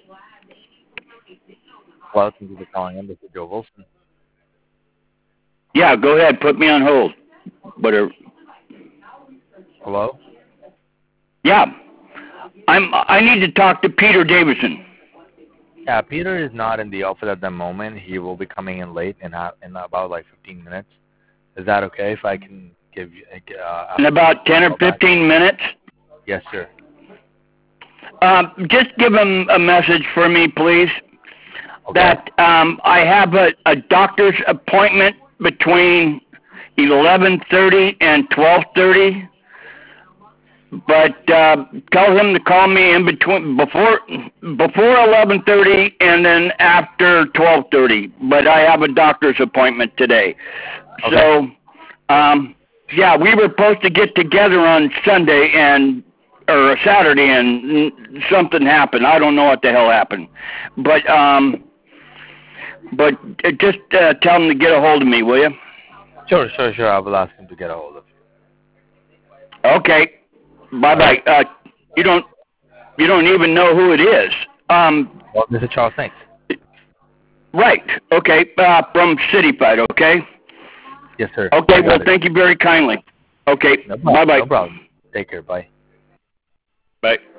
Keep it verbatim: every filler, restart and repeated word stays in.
Welcome to the calling in. This is Joe Wilson. Yeah, go ahead. Put me on hold. Whatever. Hello? Yeah. I'm. I need to talk to Peter Davidson. Yeah, Peter is not in the office at the moment. He will be coming in late in, uh, in about like fifteen minutes. Is that okay if I can give you... Uh, in about ten or fifteen minutes? Yes, sir. Um, just give him a message for me, please. Okay. That um, I have a, a doctor's appointment between eleven thirty and twelve thirty. But uh, tell him to call me in between before before eleven thirty and then after twelve thirty. But I have a doctor's appointment today. Okay. So, um, yeah, we were supposed to get together on Sunday and or Saturday, and something happened. I don't know what the hell happened. But um, but just uh, tell him to get a hold of me, will you? Sure, sure, sure. I will ask him to get a hold of you. Okay. Bye bye. Right. Uh, you don't you don't even know who it is. Um, well, this is Charles. Thanks. Right. Okay. Uh, from City Fight. Okay. Yes, sir. Okay. Well, it. Thank you very kindly. Okay. No bye bye. No problem. Take care. Bye. Bye.